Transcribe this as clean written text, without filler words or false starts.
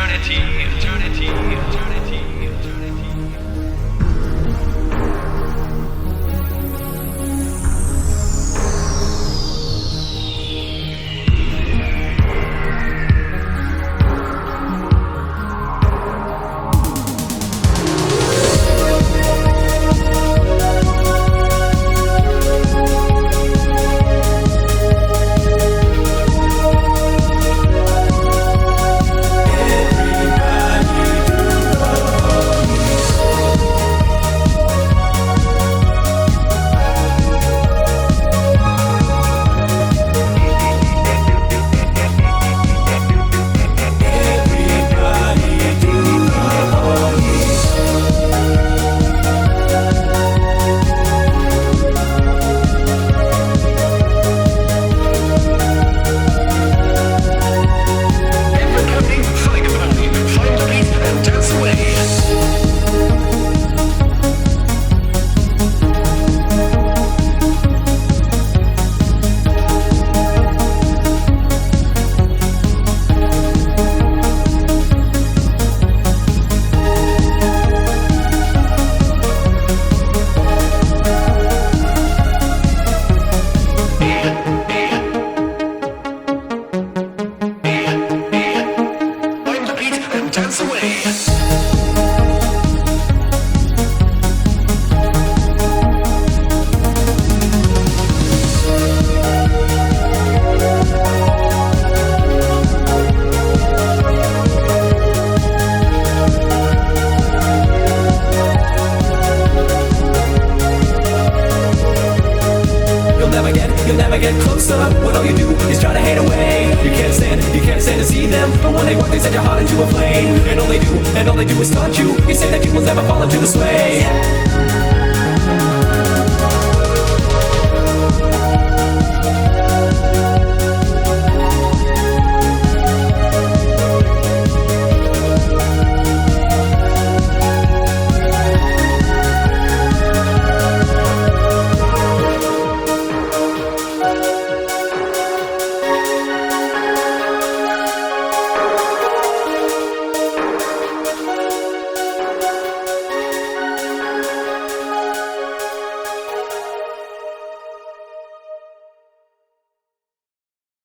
eternity, eternity, eternity, eternity. Dance away. You'll never get closer when all you do is try to hate away. You can't stand to see them, but when they work they set your heart into a flame. And all they do is taunt you. You say that you will never fall into the sway.